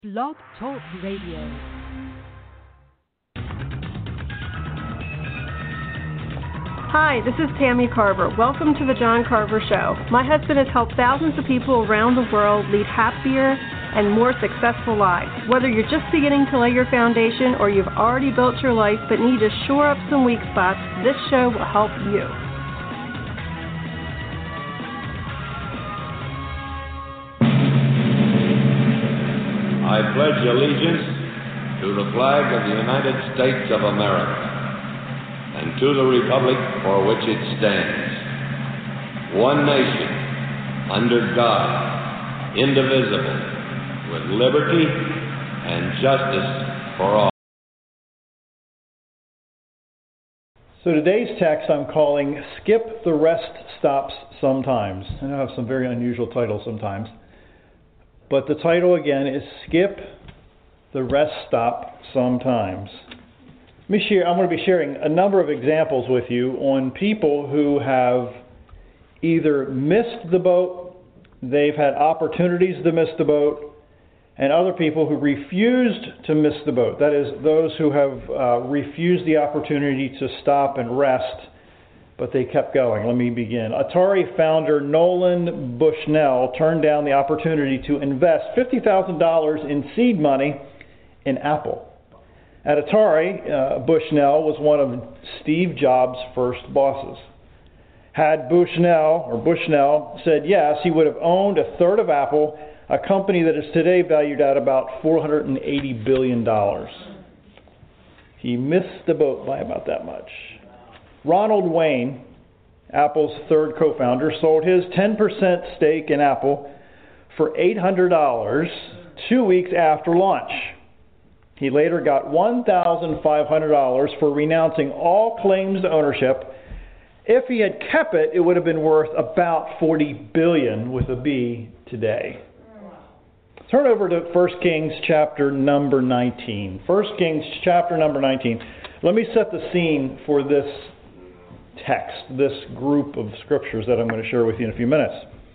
Blog Talk Radio. Hi, this is Tammy Carver. Welcome to The John Carver Show. My husband has helped thousands of people around the world lead happier and more successful lives. Whether you're just beginning to lay your foundation or you've already built your life but need to shore up some weak spots, this show will help you. I pledge allegiance to the flag of the United States of America and to the republic for which it stands, one nation, under God, indivisible, with liberty and justice for all. So today's text I'm calling Skip the Rest Stops Sometimes. I know I have some very unusual titles sometimes. But the title again is Skip the Rest Stop Sometimes. I'm going to be sharing a number of examples with you on people who have either missed the boat, they've had opportunities to miss the boat, and other people who refused to miss the boat. That is, those who have refused the opportunity to stop and rest, but they kept going. Let me begin. Atari founder Nolan Bushnell turned down the opportunity to invest $50,000 in seed money in Apple. At Atari, Bushnell was one of Steve Jobs' first bosses. Had Bushnell said yes, he would have owned a third of Apple, a company that is today valued at about $480 billion. He missed the boat by about that much. Ronald Wayne, Apple's third co-founder, sold his 10% stake in Apple for $800 2 weeks after launch. He later got $1,500 for renouncing all claims to ownership. If he had kept it, it would have been worth about $40 billion with a B today. Turn over to 1 Kings chapter number 19. 1 Kings chapter number 19. Let me set the scene for this text, this group of scriptures that I'm going to share with you in a few minutes.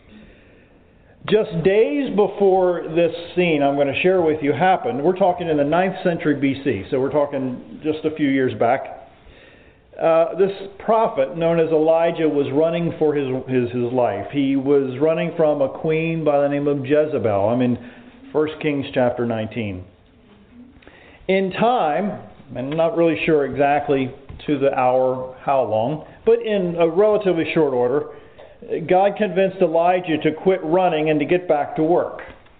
Just days before this scene I'm going to share with you happened, we're talking in the 9th century BC, so we're talking just a few years back. This prophet known as Elijah was running for his life. He was running from a queen by the name of Jezebel. I'm in 1 Kings chapter 19. In time, I'm not really sure exactly to the hour how long, but in a relatively short order, God convinced Elijah to quit running and to get back to work.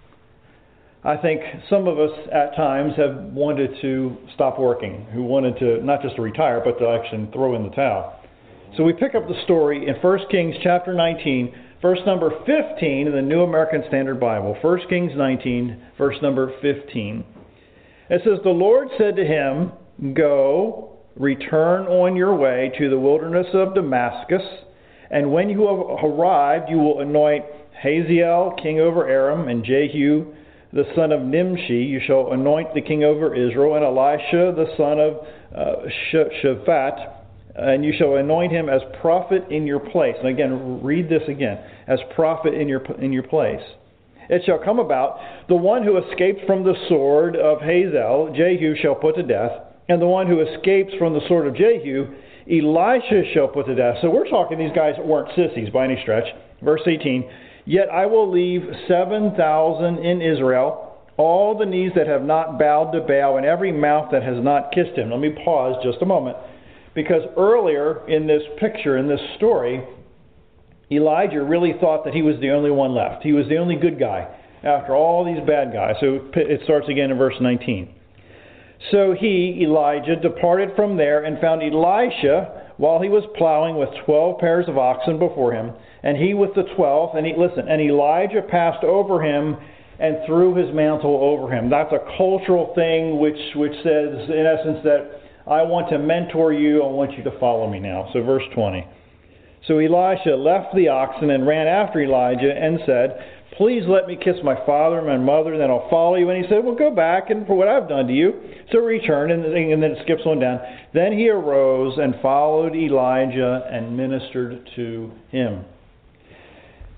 I think some of us at times have wanted to stop working, who wanted to not just to retire, but to actually throw in the towel. So we pick up the story in 1 Kings chapter 19, verse number 15 in the New American Standard Bible. 1 Kings 19, verse number 15. It says, "The Lord said to him, 'Go, return on your way to the wilderness of Damascus, and when you have arrived, you will anoint Hazael king over Aram, and Jehu the son of Nimshi you shall anoint the king over Israel, and Elisha the son of Shaphat, and you shall anoint him as prophet in your place.'" And again, read this again, "as prophet in your place. It shall come about, the one who escaped from the sword of Hazael, Jehu shall put to death, and the one who escapes from the sword of Jehu, Elisha shall put to death." So we're talking these guys weren't sissies by any stretch. Verse 18, "Yet I will leave 7,000 in Israel, all the knees that have not bowed to Baal, and every mouth that has not kissed him." Let me pause just a moment, because earlier in this picture, in this story, Elijah really thought that he was the only one left. He was the only good guy after all these bad guys. So it starts again in verse 19. "So he, Elijah, departed from there and found Elisha while he was plowing with 12 pairs of oxen before him, and he with the 12th. And Elijah passed over him and threw his mantle over him." That's a cultural thing which says, in essence, that I want to mentor you, I want you to follow me now. So verse 20. "So Elisha left the oxen and ran after Elijah and said, 'Please let me kiss my father and my mother, and then I'll follow you.' And he said, 'Well, go back and for what I've done to you.' So return," and then it skips on down. "Then he arose and followed Elijah and ministered to him."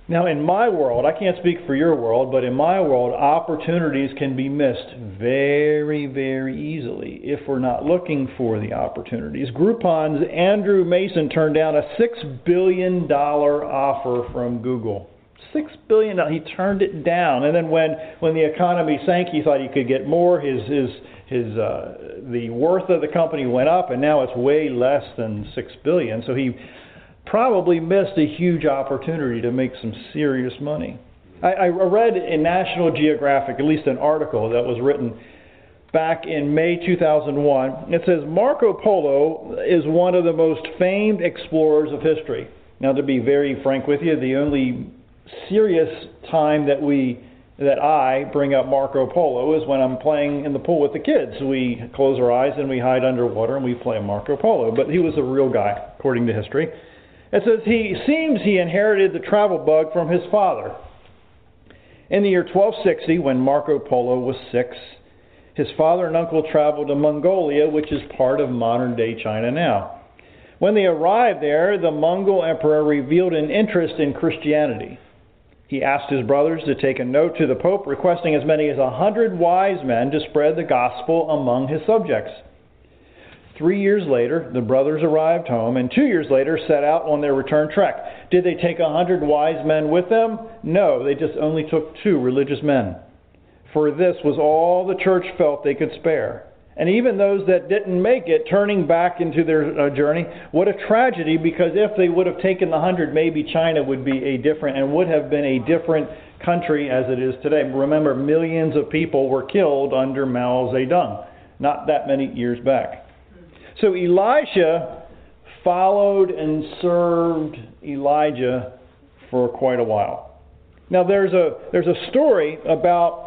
Now, in my world, I can't speak for your world, but in my world, opportunities can be missed very, very easily if we're not looking for the opportunities. Groupon's Andrew Mason turned down a $6 billion offer from Google. $6 billion, he turned it down. And then when the economy sank, he thought he could get more. The worth of the company went up, and now it's way less than $6 billion. So he probably missed a huge opportunity to make some serious money. I read in National Geographic, at least an article that was written back in May 2001. It says Marco Polo is one of the most famed explorers of history. Now, to be very frank with you, the only serious time that I bring up Marco Polo is when I'm playing in the pool with the kids. We close our eyes and we hide underwater and we play Marco Polo. But he was a real guy, according to history. It says he inherited the travel bug from his father. In the year 1260, when Marco Polo was 6, his father and uncle traveled to Mongolia, which is part of modern-day China now. When they arrived there, the Mongol emperor revealed an interest in Christianity. He asked his brothers to take a note to the Pope requesting as many as 100 wise men to spread the gospel among his subjects. 3 years later, the brothers arrived home, and 2 years later set out on their return trek. Did they take 100 wise men with them? No, they just only took 2 religious men. For this was all the church felt they could spare. And even those that didn't make it, turning back into their journey, what a tragedy, because if they would have taken the 100, maybe China would be would have been a different country as it is today. Remember, millions of people were killed under Mao Zedong, not that many years back. So Elisha followed and served Elijah for quite a while. Now there's a story about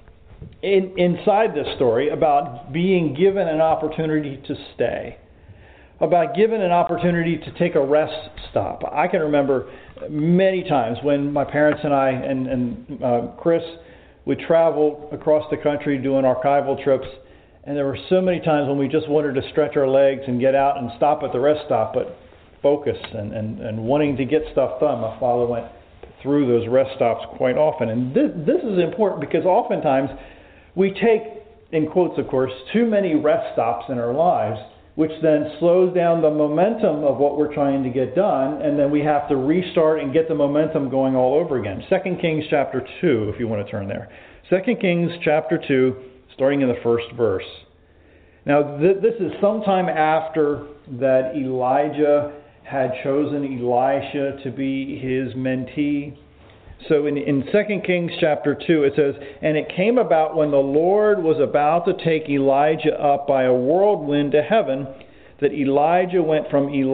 inside this story about being given an opportunity to stay, about given an opportunity to take a rest stop. I can remember many times when my parents and I and Chris would travel across the country doing archival trips. And there were so many times when we just wanted to stretch our legs and get out and stop at the rest stop, but focus and wanting to get stuff done. My father went through those rest stops quite often. And this is important because oftentimes we take, in quotes of course, too many rest stops in our lives, which then slows down the momentum of what we're trying to get done, and then we have to restart and get the momentum going all over again. 2 Kings chapter 2, if you want to turn there. 2 Kings chapter 2, starting in the first verse. Now, this is sometime after that Elijah had chosen Elisha to be his mentee. So in 2 Kings chapter 2, it says, "And it came about when the Lord was about to take Elijah up by a whirlwind to heaven, that Elijah went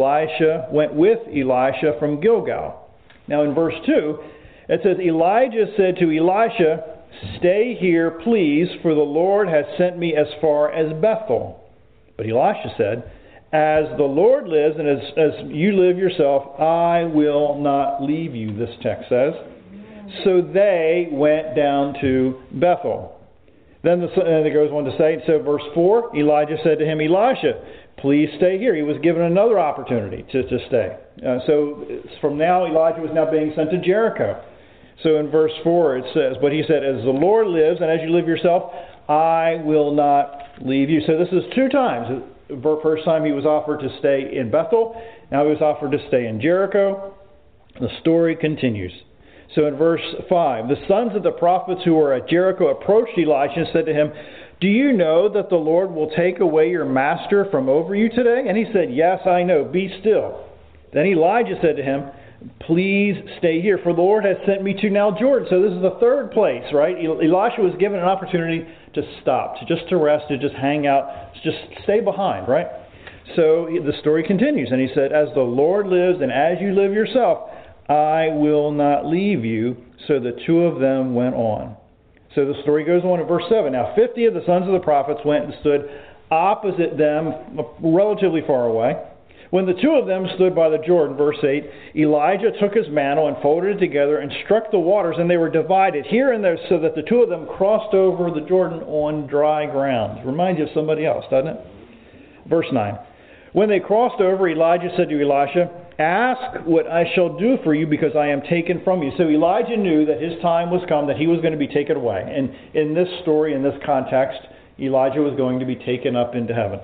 with Elisha from Gilgal." Now in verse 2, it says, "Elijah said to Elisha, 'Stay here, please, for the Lord has sent me as far as Bethel.' But Elisha said, 'As the Lord lives and as you live yourself, I will not leave you,'" this text says. So they went down to Bethel. Then it goes on to say, so verse 4, Elijah said to him, "Elisha, please stay here." He was given another opportunity to stay. So from now, Elijah was now being sent to Jericho. So in verse 4 it says, "But he said, 'As the Lord lives and as you live yourself, I will not leave you.'" So this is 2 times. The first time he was offered to stay in Bethel. Now he was offered to stay in Jericho. The story continues. So in verse 5, "The sons of the prophets who were at Jericho approached Elisha and said to him, 'Do you know that the Lord will take away your master from over you today?' And he said, 'Yes, I know. Be still.' Then Elijah said to him, 'Please stay here, for the Lord has sent me to now Jordan.'" So this is the third place, right? Elisha was given an opportunity to stop, to rest, to just hang out, to just stay behind, right? So the story continues, and he said, "As the Lord lives and as you live yourself, I will not leave you." So the 2 of them went on. So the story goes on in verse 7. "Now 50 of the sons of the prophets went and stood opposite them, relatively far away. When the 2 of them stood by the Jordan," verse 8, "Elijah took his mantle and folded it together and struck the waters, and they were divided here and there, so that the 2 of them crossed over the Jordan on dry ground." Reminds you of somebody else, doesn't it? Verse 9, "When they crossed over, Elijah said to Elisha, Ask what I shall do for you, because I am taken from you. So Elijah knew that his time was come, that he was going to be taken away. And in this story, in this context, Elijah was going to be taken up into heaven.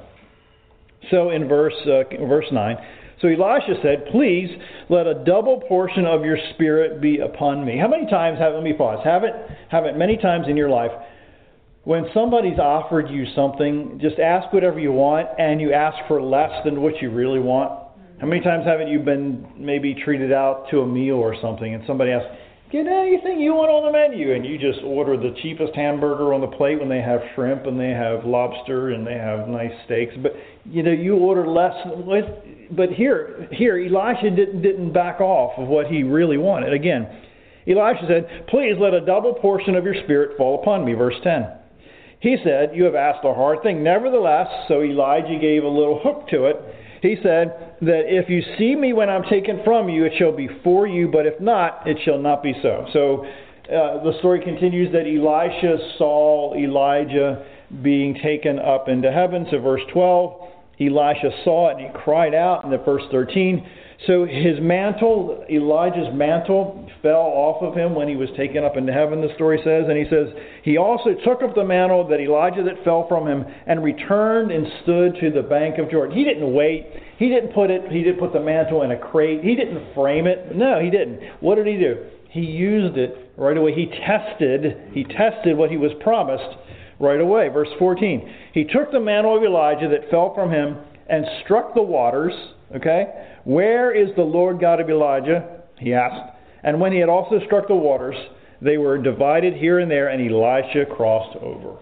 So in verse 9, so Elisha said, please let a double portion of your spirit be upon me. How many times, let me pause, have it many times in your life, when somebody's offered you something, just ask whatever you want, and you ask for less than what you really want? How many times haven't you been maybe treated out to a meal or something, and somebody asks, get anything you want on the menu, and you just order the cheapest hamburger on the plate when they have shrimp and they have lobster and they have nice steaks, but you order less. But here Elisha didn't back off of what he really wanted. Again, Elisha said, please let a double portion of your spirit fall upon me. Verse 10. He said, you have asked a hard thing. Nevertheless, so Elijah gave a little hook to it. He said that if you see me when I'm taken from you, it shall be for you, but if not, it shall not be so. So the story continues that Elisha saw Elijah being taken up into heaven. So verse 12, Elisha saw it and he cried out. In the verse 13, so his mantle, Elijah's mantle, fell off of him when he was taken up into heaven, the story says. And he says, he also took up the mantle that Elijah that fell from him and returned and stood to the bank of Jordan. He didn't wait. He didn't put the mantle in a crate. He didn't frame it. No, he didn't. What did he do? He used it right away. He tested what he was promised right away. Verse 14. He took the mantle of Elijah that fell from him and struck the waters. Okay? Where is the Lord God of Elijah? He asked. And when he had also struck the waters, they were divided here and there, and Elisha crossed over.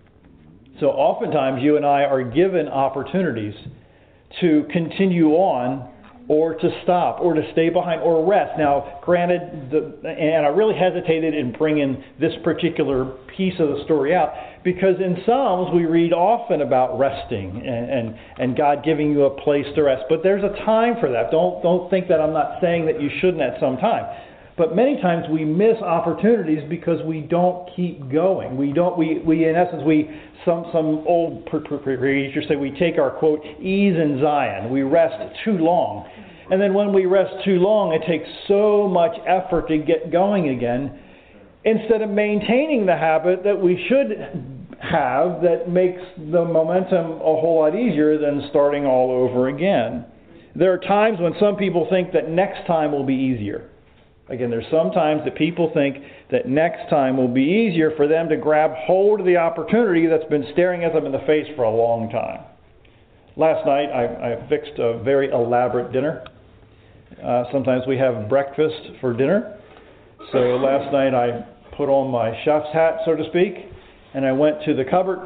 So oftentimes you and I are given opportunities to continue on, or to stop, or to stay behind, or rest. Now, granted, and I really hesitated in bringing this particular piece of the story out, because in Psalms we read often about resting and God giving you a place to rest. But there's a time for that. Don't think that I'm not saying that you shouldn't at some time. But many times we miss opportunities because we don't keep going. We in essence, some old preachers say we take our, quote, ease in Zion. We rest too long. And then when we rest too long, it takes so much effort to get going again, instead of maintaining the habit that we should have that makes the momentum a whole lot easier than starting all over again. There are times when some people think that next time will be easier. Again, there's sometimes that people think that next time will be easier for them to grab hold of the opportunity that's been staring at them in the face for a long time. Last night, I fixed a very elaborate dinner. Sometimes we have breakfast for dinner. So last night I put on my chef's hat, so to speak, and I went to the cupboard,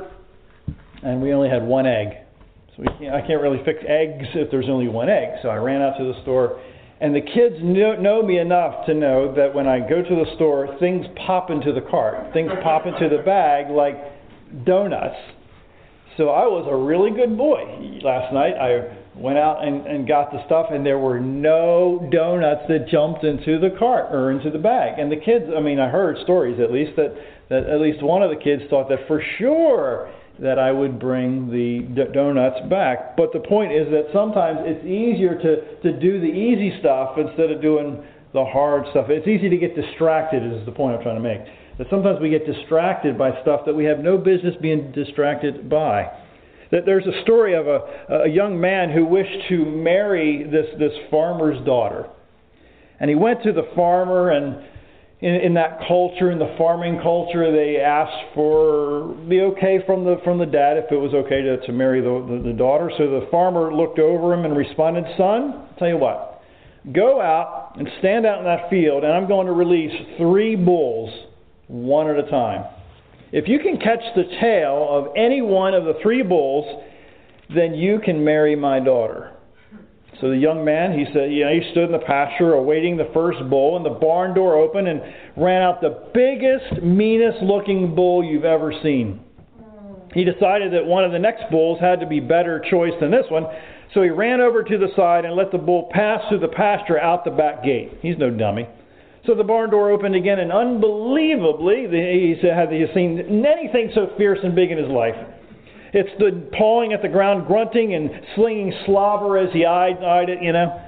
and we only had one egg. So I can't really fix eggs if there's only one egg. So I ran out to the store. And the kids know me enough to know that when I go to the store, things pop into the cart. Things pop into the bag like donuts. So I was a really good boy. Last night I went out and got the stuff, and there were no donuts that jumped into the cart or into the bag. And the kids, I heard stories at least, that at least one of the kids thought that for sure that I would bring the donuts back. But the point is that sometimes it's easier to do the easy stuff instead of doing the hard stuff. It's easy to get distracted, is the point I'm trying to make. That sometimes we get distracted by stuff that we have no business being distracted by. That there's a story of a young man who wished to marry this farmer's daughter. And he went to the farmer, and in that culture, in the farming culture, they asked for the okay from the dad if it was okay to marry the daughter. So the farmer looked over him and responded, son, I'll tell you what, go out and stand out in that field, and I'm going to release 3 bulls, one at a time. If you can catch the tail of any one of the 3 bulls, then you can marry my daughter. So the young man, he said, he stood in the pasture awaiting the first bull, and the barn door opened and ran out the biggest, meanest looking bull you've ever seen. He decided that one of the next bulls had to be better choice than this one, so he ran over to the side and let the bull pass through the pasture out the back gate. He's no dummy. So the barn door opened again, and unbelievably, he said, he seen anything so fierce and big in his life. It stood pawing at the ground, grunting and slinging slobber as he eyed it,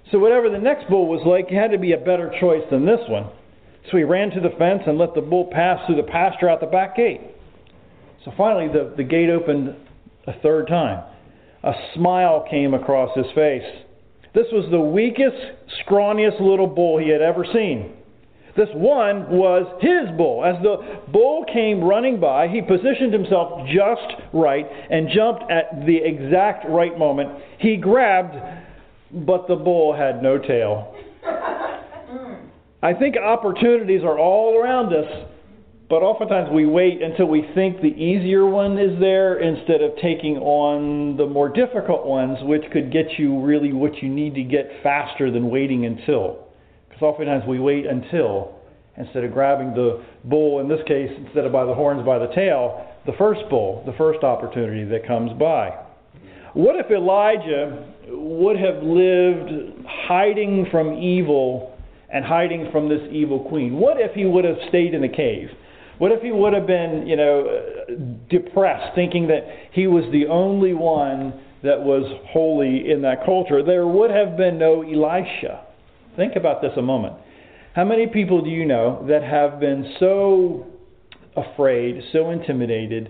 So whatever the next bull was like, it had to be a better choice than this one. So he ran to the fence and let the bull pass through the pasture out the back gate. So finally the gate opened a third time. A smile came across his face. This was the weakest, scrawniest little bull he had ever seen. This one was his bull. As the bull came running by, he positioned himself just right and jumped at the exact right moment. He grabbed, but the bull had no tail. I think opportunities are all around us, but oftentimes we wait until we think the easier one is there instead of taking on the more difficult ones, which could get you really what you need to get faster than waiting until. Because oftentimes we wait until, instead of grabbing the bull, in this case, instead of by the horns, by the tail, the first bull, the first opportunity that comes by. What if Elijah would have lived hiding from evil and hiding from this evil queen? What if he would have stayed in a cave? What if he would have been, depressed, thinking that he was the only one that was holy in that culture? There would have been no Elisha. Think about this a moment. How many people do you know that have been so afraid, so intimidated,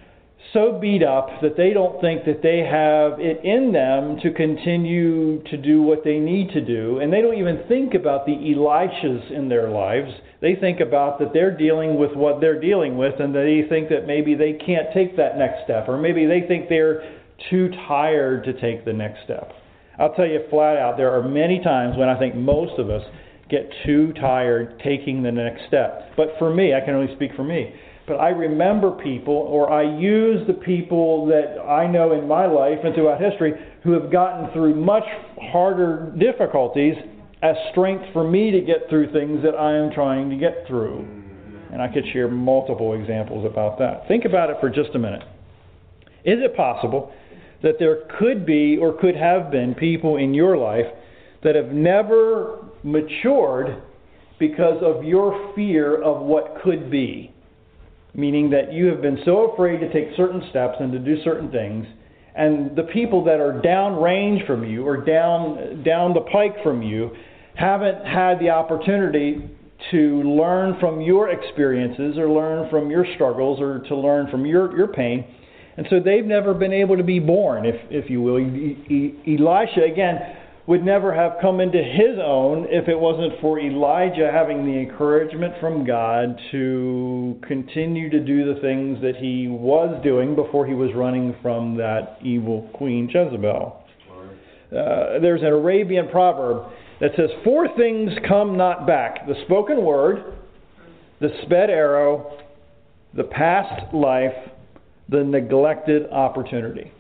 so beat up that they don't think that they have it in them to continue to do what they need to do, and they don't even think about the Elishas in their lives. They think about that they're dealing with what they're dealing with, and they think that maybe they can't take that next step, or maybe they think they're too tired to take the next step. I'll tell you flat out, there are many times when I think most of us get too tired taking the next step. But for me, I can only speak for me, but I remember people, or I use the people that I know in my life and throughout history who have gotten through much harder difficulties as strength for me to get through things that I am trying to get through. And I could share multiple examples about that. Think about it for just a minute. Is it possible that there could be or could have been people in your life that have never matured because of your fear of what could be? Meaning that you have been so afraid to take certain steps and to do certain things, and the people that are downrange from you or down the pike from you haven't had the opportunity to learn from your experiences or learn from your struggles or to learn from your pain. And so they've never been able to be born, if you will. Elisha, again, would never have come into his own if it wasn't for Elijah having the encouragement from God to continue to do the things that he was doing before he was running from that evil queen Jezebel. There's an Arabian proverb that says, 4 things come not back: the spoken word, the sped arrow, the past life, the neglected opportunity.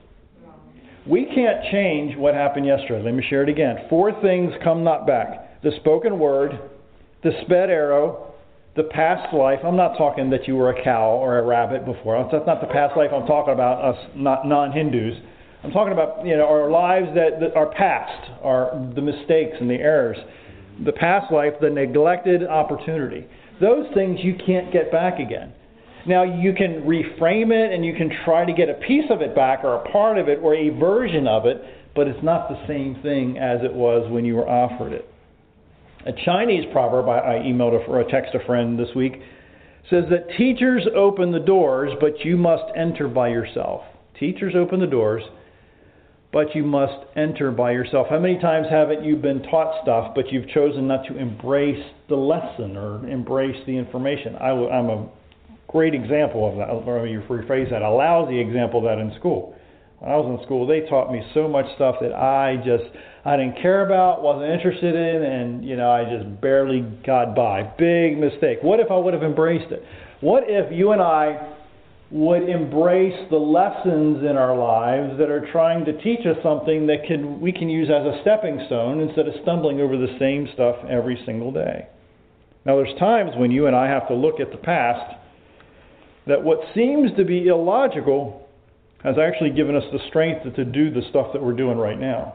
We can't change what happened yesterday. Let me share it again. 4 things come not back: the spoken word, the sped arrow, the past life. I'm not talking that you were a cow or a rabbit before. That's not the past life I'm talking about, us not non-Hindus. I'm talking about our lives that are past, the mistakes and the errors. The past life, the neglected opportunity. Those things you can't get back again. Now, you can reframe it and you can try to get a piece of it back or a part of it or a version of it, but it's not the same thing as it was when you were offered it. A Chinese proverb, I emailed or text a friend this week, says that teachers open the doors, but you must enter by yourself. Teachers open the doors, but you must enter by yourself. How many times haven't you been taught stuff, but you've chosen not to embrace the lesson or embrace the information? I'm a great example of that, or you rephrase that, a lousy example of that in school. When I was in school, they taught me so much stuff that I didn't care about, wasn't interested in, and I just barely got by. Big mistake. What if I would have embraced it? What if you and I would embrace the lessons in our lives that are trying to teach us something that we can use as a stepping stone instead of stumbling over the same stuff every single day? Now, there's times when you and I have to look at the past that what seems to be illogical has actually given us the strength to do the stuff that we're doing right now.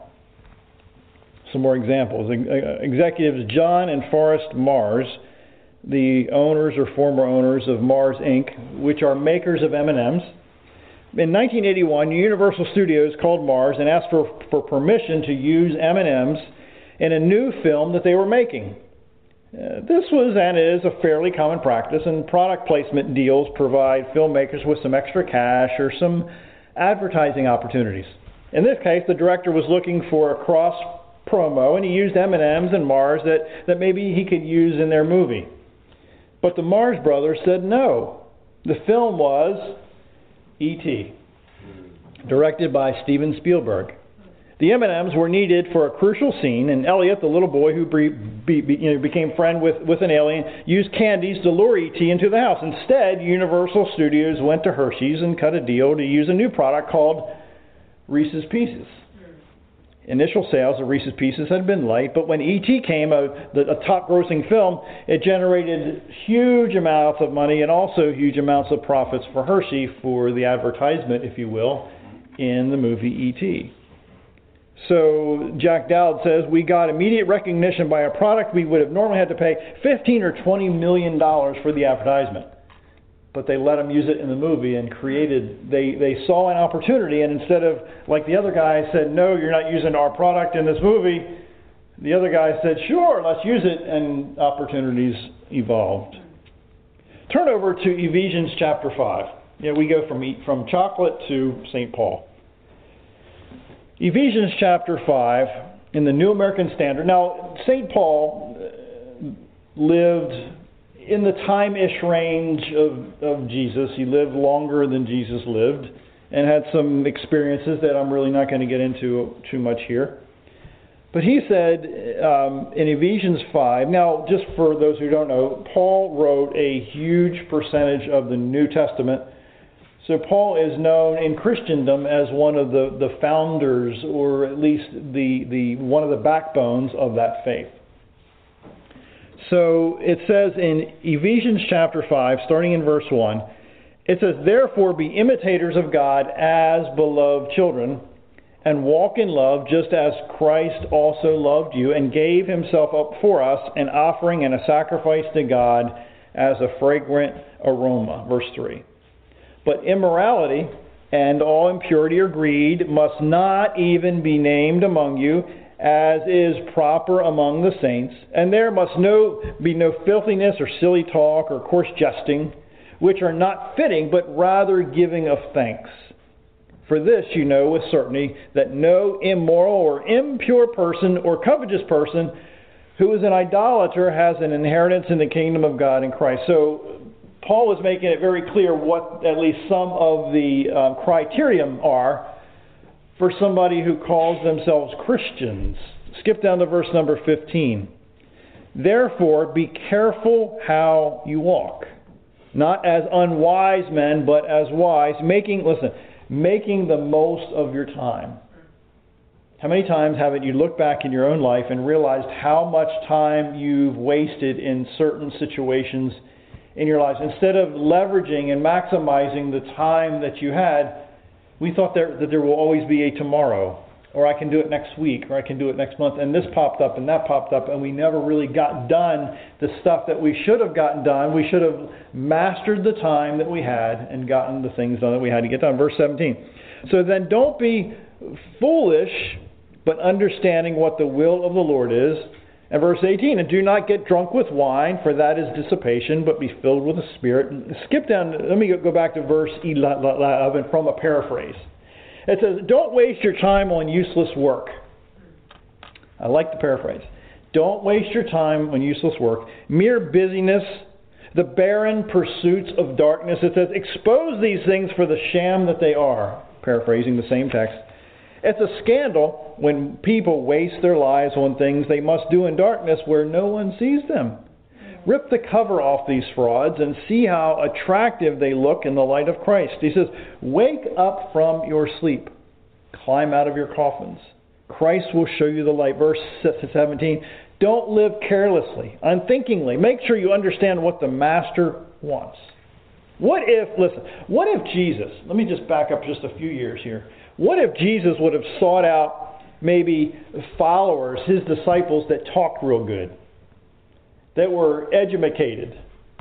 Some more examples. Executives John and Forrest Mars, the owners or former owners of Mars Inc., which are makers of M&Ms. In 1981, Universal Studios called Mars and asked for permission to use M&Ms in a new film that they were making. This was and is a fairly common practice, and product placement deals provide filmmakers with some extra cash or some advertising opportunities. In this case, the director was looking for a cross promo, and he used M&Ms and Mars that maybe he could use in their movie. But the Mars brothers said no. The film was E.T., directed by Steven Spielberg. The M&Ms were needed for a crucial scene, and Elliot, the little boy who became friend with an alien, used candies to lure E.T. into the house. Instead, Universal Studios went to Hershey's and cut a deal to use a new product called Reese's Pieces. Initial sales of Reese's Pieces had been light, but when E.T. came, a top-grossing film, it generated huge amounts of money and also huge amounts of profits for Hershey for the advertisement, if you will, in the movie E.T. So Jack Dowd says, we got immediate recognition by a product we would have normally had to pay $15 or $20 million for the advertisement. But they let them use it in the movie and they saw an opportunity, and instead of, like the other guy said, no, you're not using our product in this movie, the other guy said, sure, let's use it, and opportunities evolved. Turn over to Ephesians chapter 5. We go from chocolate to St. Paul. Ephesians chapter 5 in the New American Standard. Now, St. Paul lived in the time-ish range of Jesus. He lived longer than Jesus lived and had some experiences that I'm really not going to get into too much here. But he said in Ephesians 5, now just for those who don't know, Paul wrote a huge percentage of the New Testament. So Paul is known in Christendom as one of the founders, or at least the one of the backbones of that faith. So it says in Ephesians chapter 5, starting in verse 1, it says, therefore be imitators of God as beloved children, and walk in love just as Christ also loved you and gave himself up for us, an offering and a sacrifice to God as a fragrant aroma. Verse 3. But immorality and all impurity or greed must not even be named among you, as is proper among the saints. And there must be no filthiness or silly talk or coarse jesting, which are not fitting, but rather giving of thanks. For this you know with certainty, that no immoral or impure person or covetous person who is an idolater has an inheritance in the kingdom of God in Christ. So Paul is making it very clear what at least some of the criterion are for somebody who calls themselves Christians. Skip down to verse number 15. Therefore, be careful how you walk, not as unwise men, but as wise, making the most of your time. How many times haven't you looked back in your own life and realized how much time you've wasted in certain situations in your lives? Instead of leveraging and maximizing the time that you had, we thought that there will always be a tomorrow, or I can do it next week, or I can do it next month, and this popped up and that popped up, and we never really got done the stuff that we should have gotten done. We should have mastered the time that we had and gotten the things done that we had to get done. Verse 17. So then don't be foolish, but understanding what the will of the Lord is. And verse 18, and do not get drunk with wine, for that is dissipation, but be filled with the Spirit. Skip down, let me go back to verse 11 from a paraphrase. It says, don't waste your time on useless work. I like the paraphrase. Don't waste your time on useless work. Mere busyness, the barren pursuits of darkness. It says, expose these things for the sham that they are. Paraphrasing the same text. It's a scandal when people waste their lives on things they must do in darkness where no one sees them. Rip the cover off these frauds and see how attractive they look in the light of Christ. He says, wake up from your sleep. Climb out of your coffins. Christ will show you the light. Verse 17, don't live carelessly, unthinkingly. Make sure you understand what the Master wants. What if Jesus, let me just back up just a few years here. What if Jesus would have sought out maybe followers, his disciples that talked real good, that were educated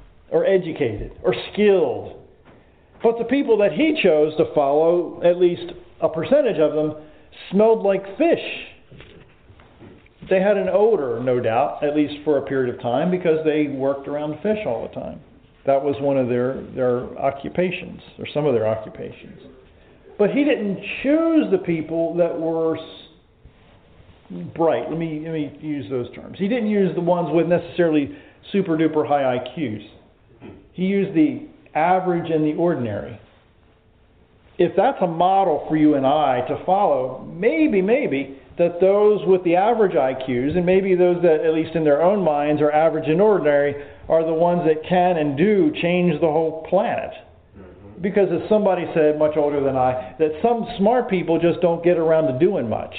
or skilled, but the people that he chose to follow, at least a percentage of them, smelled like fish? They had an odor, no doubt, at least for a period of time, because they worked around fish all the time. That was one of their occupations, or some of their occupations. But he didn't choose the people that were bright. Let me use those terms. He didn't use the ones with necessarily super duper high IQs. He used the average and the ordinary. If that's a model for you and I to follow, maybe that those with the average IQs, and maybe those that, at least in their own minds, are average and ordinary, are the ones that can and do change the whole planet. Because as somebody said, much older than I, that some smart people just don't get around to doing much.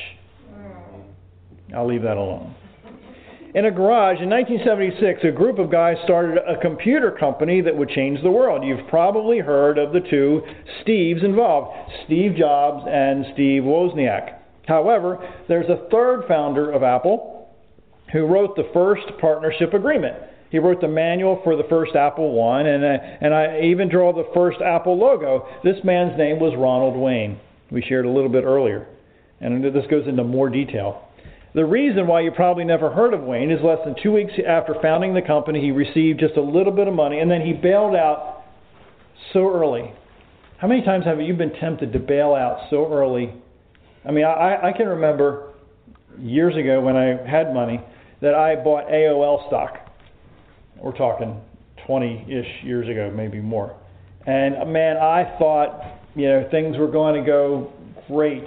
I'll leave that alone. In a garage in 1976, a group of guys started a computer company that would change the world. You've probably heard of the two Steves involved, Steve Jobs and Steve Wozniak. However, there's a third founder of Apple who wrote the first partnership agreement. He wrote the manual for the first Apple I, and I even draw the first Apple logo. This man's name was Ronald Wayne. We shared a little bit earlier, and this goes into more detail. The reason why you probably never heard of Wayne is less than 2 weeks after founding the company, he received just a little bit of money, and then he bailed out so early. How many times have you been tempted to bail out so early? I mean, I can remember years ago when I had money that I bought AOL stock. We're talking 20-ish years ago, maybe more. And man, I thought, things were going to go great.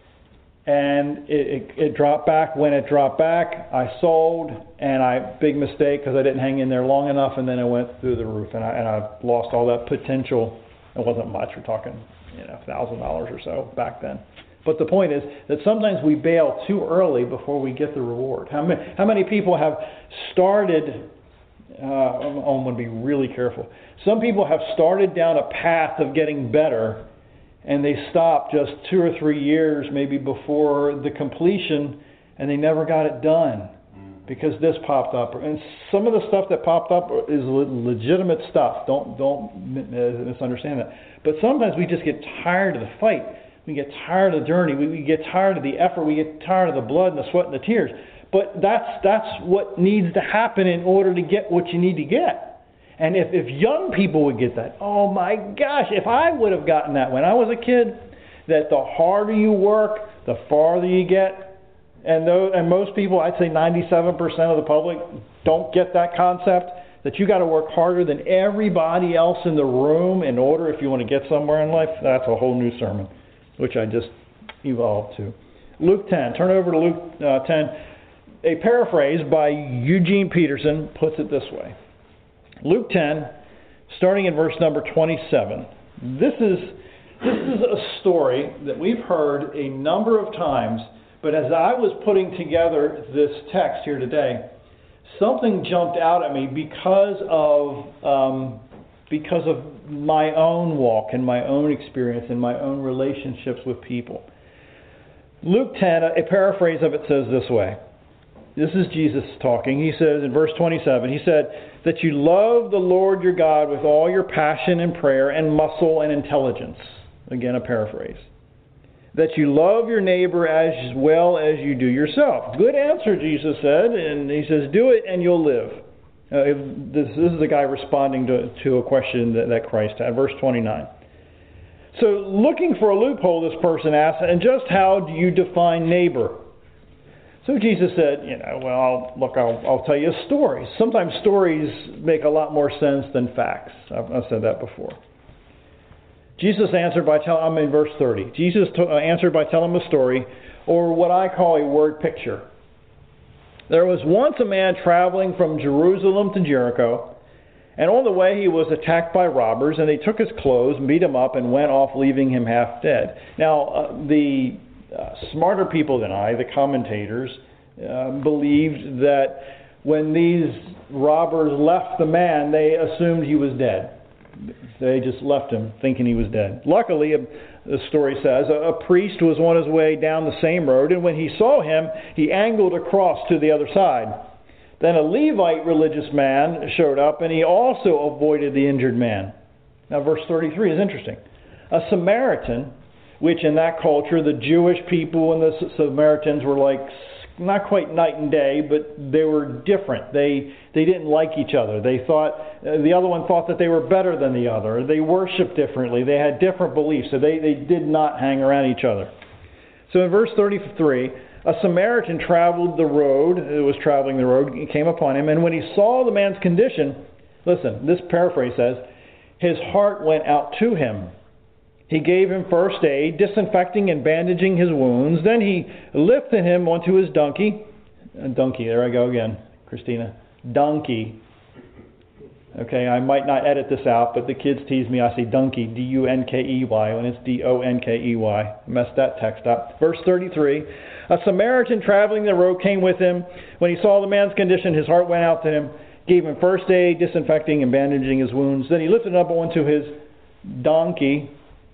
And it dropped back. When it dropped back, I sold, and big mistake because I didn't hang in there long enough, and then it went through the roof, and I lost all that potential. It wasn't much. We're talking, $1,000 or so back then. But the point is that sometimes we bail too early before we get the reward. How many people have started? I'm going to be really careful. Some people have started down a path of getting better, and they stopped just 2 or 3 years maybe before the completion, and they never got it done because this popped up. And some of the stuff that popped up is legitimate stuff. Don't misunderstand that. But sometimes we just get tired of the fight. We get tired of the journey. We get tired of the effort. We get tired of the blood and the sweat and the tears. But that's what needs to happen in order to get what you need to get. And if young people would get that, oh my gosh, if I would have gotten that when I was a kid, that the harder you work, the farther you get. And most people, I'd say 97% of the public, don't get that concept, that you got to work harder than everybody else in the room in order if you want to get somewhere in life. That's a whole new sermon, which I just evolved to. Luke 10. Turn over to Luke 10. A paraphrase by Eugene Peterson puts it this way. Luke 10, starting in verse number 27. This is a story that we've heard a number of times, but as I was putting together this text here today, something jumped out at me because of my own walk and my own experience and my own relationships with people. Luke 10, a paraphrase of it says this way. This is Jesus talking. He says in verse 27, he said, that you love the Lord your God with all your passion and prayer and muscle and intelligence. Again, a paraphrase. That you love your neighbor as well as you do yourself. Good answer, Jesus said. And he says, do it and you'll live. This is the guy responding to a question that Christ had. Verse 29. So looking for a loophole, this person asked, and just how do you define neighbor? So Jesus said, I'll tell you a story. Sometimes stories make a lot more sense than facts. I've said that before. Jesus answered by telling, I'm in verse 30. Jesus answered by telling a story, or what I call a word picture. There was once a man traveling from Jerusalem to Jericho, and on the way he was attacked by robbers, and they took his clothes, beat him up, and went off, leaving him half dead. Now, the smarter people than I, the commentators, believed that when these robbers left the man, they assumed he was dead. They just left him thinking he was dead. Luckily, the story says, a priest was on his way down the same road, and when he saw him, he angled across to the other side. Then a Levite religious man showed up, and he also avoided the injured man. Now, verse 33 is interesting. A Samaritan, which in that culture, the Jewish people and the Samaritans were like not quite night and day, but they were different. They didn't like each other. They thought the other one thought that they were better than the other. They worshiped differently. They had different beliefs, so they did not hang around each other. So in verse 33, a Samaritan traveling the road, came upon him, and when he saw the man's condition, listen, this paraphrase says, his heart went out to him. He gave him first aid, disinfecting and bandaging his wounds. Then he lifted him onto his donkey. Donkey, there I go again, Christina. Donkey. Okay, I might not edit this out, but the kids tease me. I say donkey, D-U-N-K-E-Y, when it's D-O-N-K-E-Y. I messed that text up. Verse 33, a Samaritan traveling the road came with him. When he saw the man's condition, his heart went out to him, gave him first aid, disinfecting and bandaging his wounds. Then he lifted him up onto his donkey,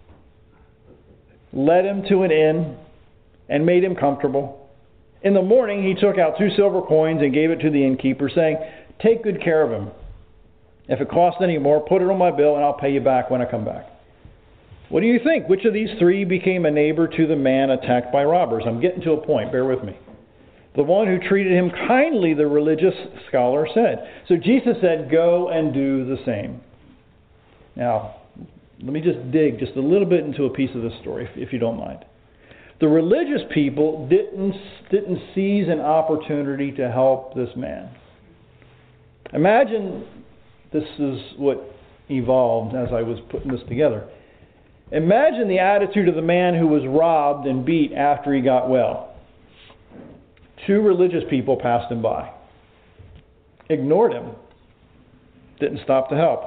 led him to an inn, and made him comfortable. In the morning he took out 2 silver coins and gave it to the innkeeper, saying, take good care of him. If it costs any more, put it on my bill and I'll pay you back when I come back. What do you think? Which of these 3 became a neighbor to the man attacked by robbers? I'm getting to a point. Bear with me. The one who treated him kindly, the religious scholar said. So Jesus said, go and do the same. Now, let me just dig just a little bit into a piece of this story, if you don't mind. The religious people didn't seize an opportunity to help this man. Imagine this is what evolved as I was putting this together. Imagine the attitude of the man who was robbed and beat after he got well. 2 religious people passed him by. Ignored him. Didn't stop to help.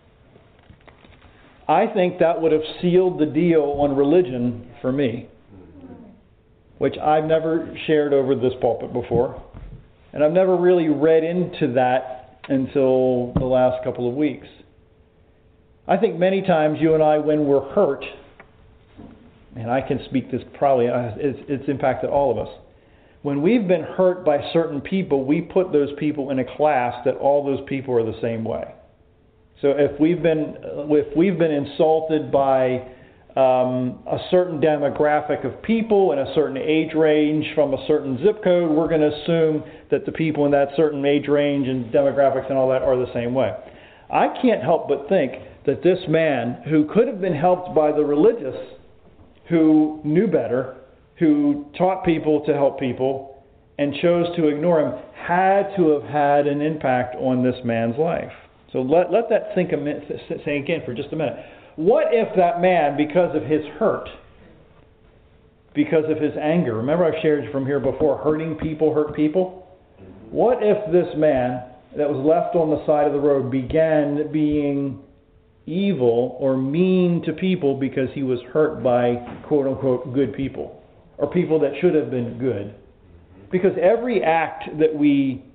I think that would have sealed the deal on religion for me, which I've never shared over this pulpit before. And I've never really read into that until the last couple of weeks. I think many times you and I, when we're hurt, and I can speak this probably, it's impacted all of us. When we've been hurt by certain people, we put those people in a class that all those people are the same way. So if we've been insulted by a certain demographic of people in a certain age range from a certain zip code, we're going to assume that the people in that certain age range and demographics and all that are the same way. I can't help but think that this man, who could have been helped by the religious, who knew better, who taught people to help people, and chose to ignore him, had to have had an impact on this man's life. So let that sink in for just a minute. What if that man, because of his hurt, because of his anger, remember I've shared from here before, hurting people hurt people? What if this man that was left on the side of the road began being evil or mean to people because he was hurt by quote-unquote good people, or people that should have been good? Because every act that we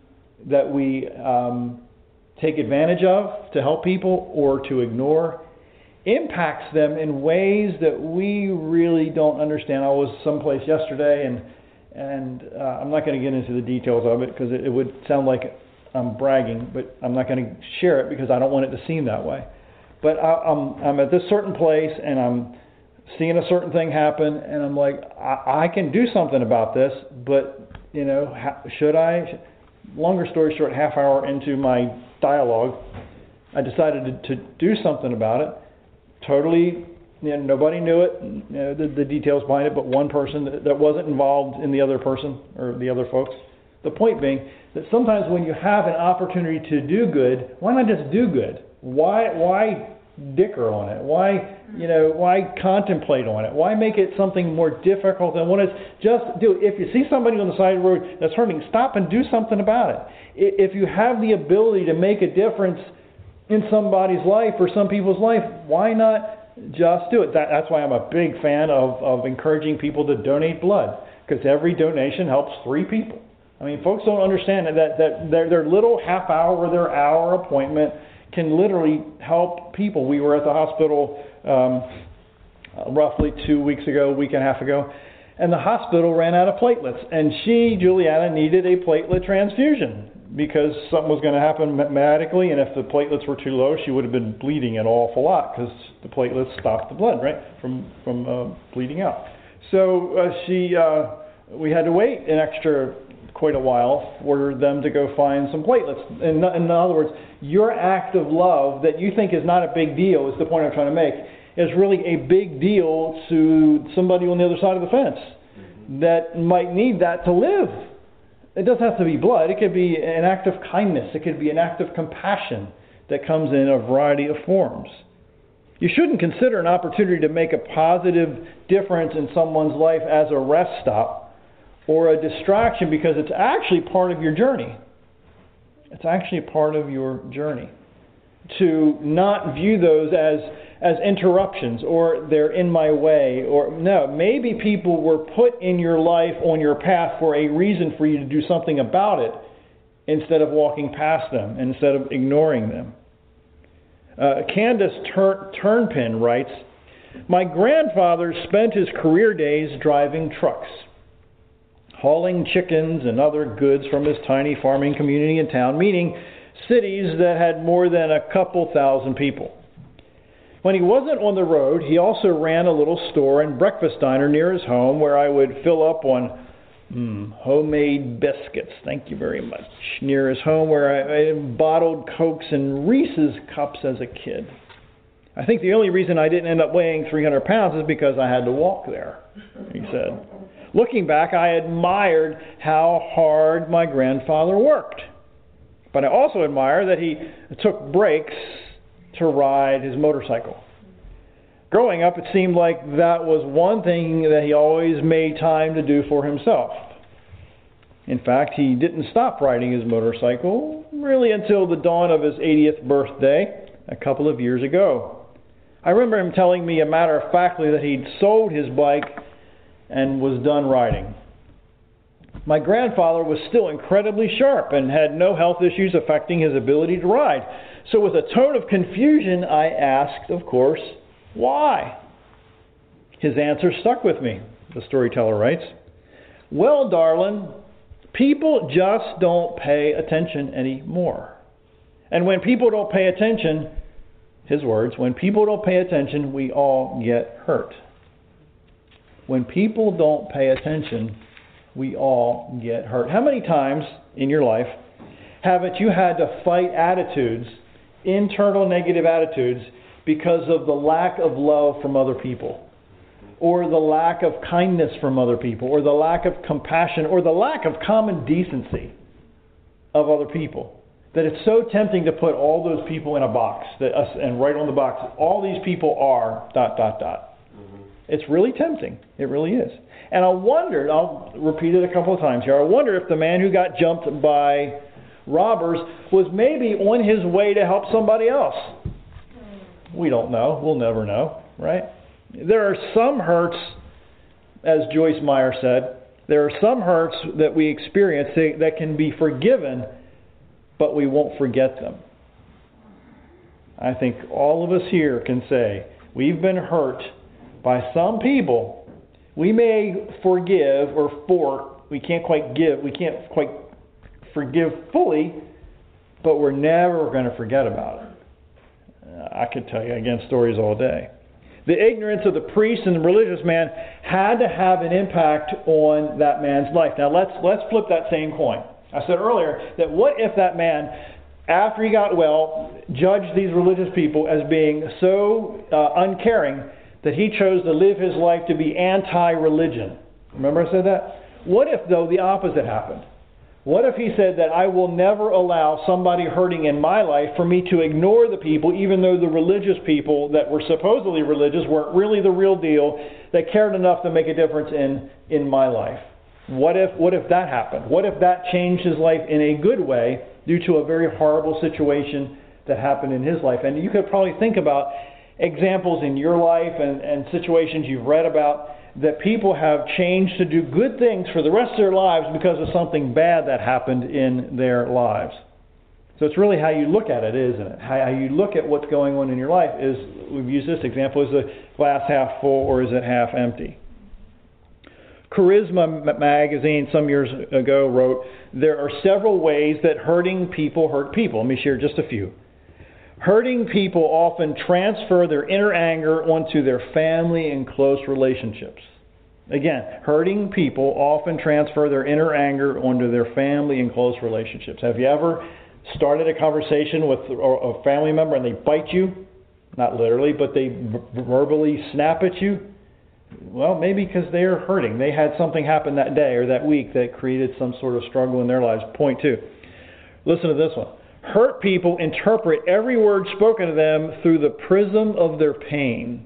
take advantage of to help people or to ignore impacts them in ways that we really don't understand. I was someplace yesterday, and I'm not going to get into the details of it because it would sound like I'm bragging, but I'm not going to share it because I don't want it to seem that way. But I'm at this certain place, and I'm seeing a certain thing happen, and I'm like, I can do something about this, but, should I? Longer story short, half hour into my dialogue, I decided to do something about it. Totally, nobody knew it, the details behind it, but one person that wasn't involved in the other person or the other folks. The point being that sometimes when you have an opportunity to do good, why not just do good? Why dicker on it? Why contemplate on it? Why make it something more difficult than what it is? Just do it. If you see somebody on the side of the road that's hurting, stop and do something about it. If you have the ability to make a difference in somebody's life or some people's life, why not just do it? That's why I'm a big fan of encouraging people to donate blood, because every donation helps 3 people. I mean, folks don't understand that their little half hour or their hour appointment can literally help people. We were at the hospital roughly 2 weeks ago, a week and a half ago, and the hospital ran out of platelets. And Juliana, needed a platelet transfusion because something was going to happen medically, and if the platelets were too low, she would have been bleeding an awful lot because the platelets stopped the blood, right, from bleeding out. So we had to wait an extra quite a while for them to go find some platelets. In other words, your act of love that you think is not a big deal, is the point I'm trying to make, is really a big deal to somebody on the other side of the fence that might need that to live. It doesn't have to be blood. It could be an act of kindness. It could be an act of compassion that comes in a variety of forms. You shouldn't consider an opportunity to make a positive difference in someone's life as a rest stop or a distraction, because it's actually part of your journey. It's actually part of your journey. To not view those as interruptions or they're in my way, or no, maybe people were put in your life on your path for a reason for you to do something about it instead of walking past them, instead of ignoring them. Candace Turnpin writes, "My grandfather spent his career days driving trucks, hauling chickens and other goods from his tiny farming community in town, meaning cities that had more than a couple thousand people. When he wasn't on the road, he also ran a little store and breakfast diner near his home where I would fill up on homemade biscuits, thank you very much, near his home where I bottled Cokes and Reese's cups as a kid. I think the only reason I didn't end up weighing 300 pounds is because I had to walk there," he said. "Looking back, I admired how hard my grandfather worked. But I also admire that he took breaks to ride his motorcycle. Growing up, it seemed like that was one thing that he always made time to do for himself. In fact, he didn't stop riding his motorcycle really until the dawn of his 80th birthday a couple of years ago. I remember him telling me matter-of-factly that he'd sold his bike and was done riding. My grandfather was still incredibly sharp and had no health issues affecting his ability to ride. So with a tone of confusion, I asked, of course, why? His answer stuck with me," the storyteller writes. "Well, darling, people just don't pay attention anymore. And when people don't pay attention," his words, "when people don't pay attention, we all get hurt. When people don't pay attention, we all get hurt." How many times in your life haven't you had to fight attitudes, internal negative attitudes, because of the lack of love from other people, or the lack of kindness from other people, or the lack of compassion, or the lack of common decency of other people? That it's so tempting to put all those people in a box, and write on the box, all these people are ... It's really tempting. It really is. And I wondered, I'll repeat it a couple of times here, I wonder if the man who got jumped by robbers was maybe on his way to help somebody else. We don't know. We'll never know, right? There are some hurts, as Joyce Meyer said, there are some hurts that we experience that can be forgiven, but we won't forget them. I think all of us here can say we've been hurt by some people. We may forgive we can't quite forgive fully, but we're never going to forget about it. I could tell you, again, stories all day. The ignorance of the priest and the religious man had to have an impact on that man's life. Now let's flip that same coin. I said earlier that what if that man, after he got well, judged these religious people as being so uncaring that he chose to live his life to be anti-religion. Remember I said that? What if, though, the opposite happened? What if he said that I will never allow somebody hurting in my life for me to ignore the people, even though the religious people that were supposedly religious weren't really the real deal, that cared enough to make a difference in my life? What if that happened? What if that changed his life in a good way due to a very horrible situation that happened in his life? And you could probably think about examples in your life and situations you've read about that people have changed to do good things for the rest of their lives because of something bad that happened in their lives. So it's really how you look at it, isn't it? How you look at what's going on in your life is, we've used this example, is the glass half full or is it half empty? Charisma magazine some years ago wrote, there are several ways that hurting people hurt people. Let me share just a few. Hurting people often transfer their inner anger onto their family and close relationships. Again, hurting people often transfer their inner anger onto their family and close relationships. Have you ever started a conversation with a family member and they bite you? Not literally, but they verbally snap at you? Well, maybe because they're hurting. They had something happen that day or that week that created some sort of struggle in their lives. Point 2. Listen to this one. Hurt people interpret every word spoken to them through the prism of their pain.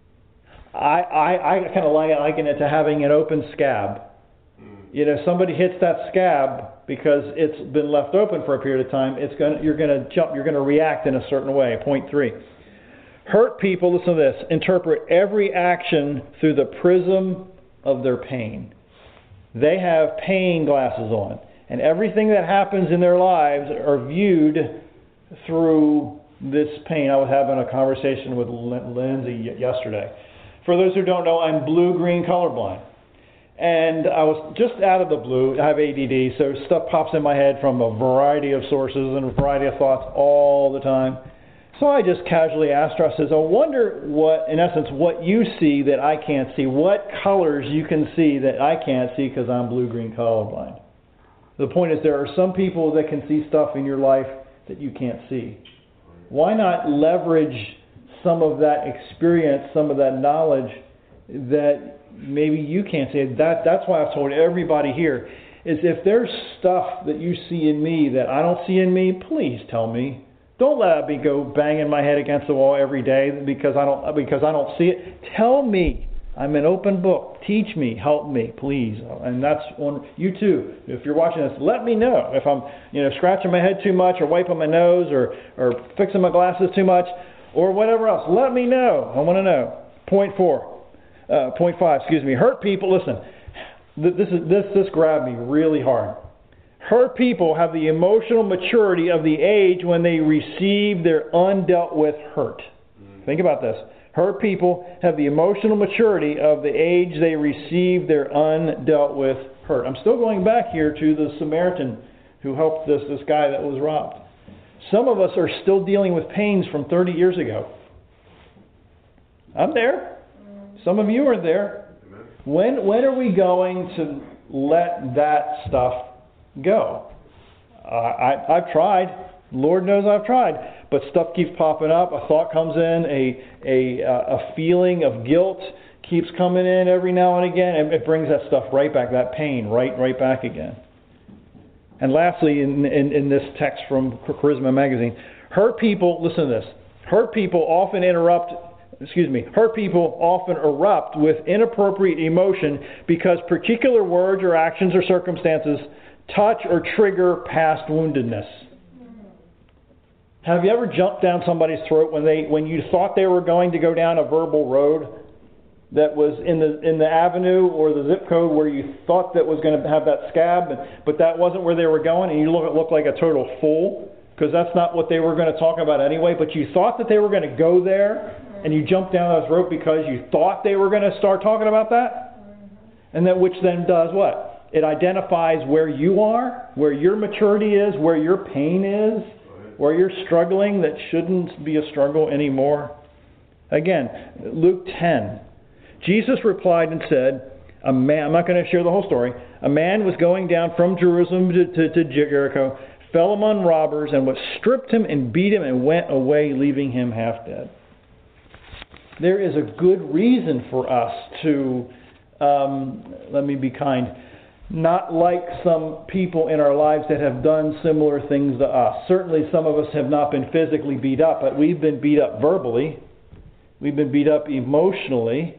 I kind of liken it to having an open scab. You know, somebody hits that scab because it's been left open for a period of time. You're going to react in a certain way. Point 3. Hurt people, listen to this, interpret every action through the prism of their pain. They have pain glasses on, and everything that happens in their lives are viewed through this pain. I was having a conversation with Lindsay yesterday. For those who don't know, I'm blue-green colorblind. And I was just out of the blue. I have ADD, so stuff pops in my head from a variety of sources and a variety of thoughts all the time. So I just casually asked her, I says, I wonder what you see that I can't see. What colors you can see that I can't see because I'm blue-green colorblind. The point is there are some people that can see stuff in your life that you can't see. Why not leverage some of that experience, some of that knowledge that maybe you can't see? That's why I've told everybody here, is if there's stuff that you see in me that I don't see in me, please tell me. Don't let me go banging my head against the wall every day because I don't see it. Tell me. I'm an open book. Teach me. Help me, please. And that's on you too. If you're watching this, let me know if I'm scratching my head too much or wiping my nose or fixing my glasses too much or whatever else. Let me know. I want to know. Point 5. Hurt people. Listen, this grabbed me really hard. Hurt people have the emotional maturity of the age when they receive their undealt with hurt. Think about this. Hurt people have the emotional maturity of the age they receive their undealt with hurt. I'm still going back here to the Samaritan who helped this guy that was robbed. Some of us are still dealing with pains from 30 years ago. I'm there. Some of you are there. When are we going to let that stuff go? I've tried. Lord knows I've tried. But stuff keeps popping up. A thought comes in. A feeling of guilt keeps coming in every now and again. And it brings that stuff right back, that pain right back again. And lastly, in this text from Charisma Magazine, hurt people, listen to this. Hurt people often erupt with inappropriate emotion because particular words or actions or circumstances touch or trigger past woundedness. Have you ever jumped down somebody's throat when you thought they were going to go down a verbal road that was in the avenue or the zip code where you thought that was going to have that scab, but that wasn't where they were going, and you look like a total fool because that's not what they were going to talk about anyway, but you thought that they were going to go there, and you jumped down that throat because you thought they were going to start talking about that? And that which then does what? It identifies where you are, where your maturity is, where your pain is, where you're struggling that shouldn't be a struggle anymore. Again, Luke 10. Jesus replied and said, I'm not going to share the whole story. A man was going down from Jerusalem to Jericho, fell among robbers, and was stripped him and beat him and went away, leaving him half dead. There is a good reason for us to, let me be kind, not like some people in our lives that have done similar things to us. Certainly some of us have not been physically beat up, but we've been beat up verbally. We've been beat up emotionally.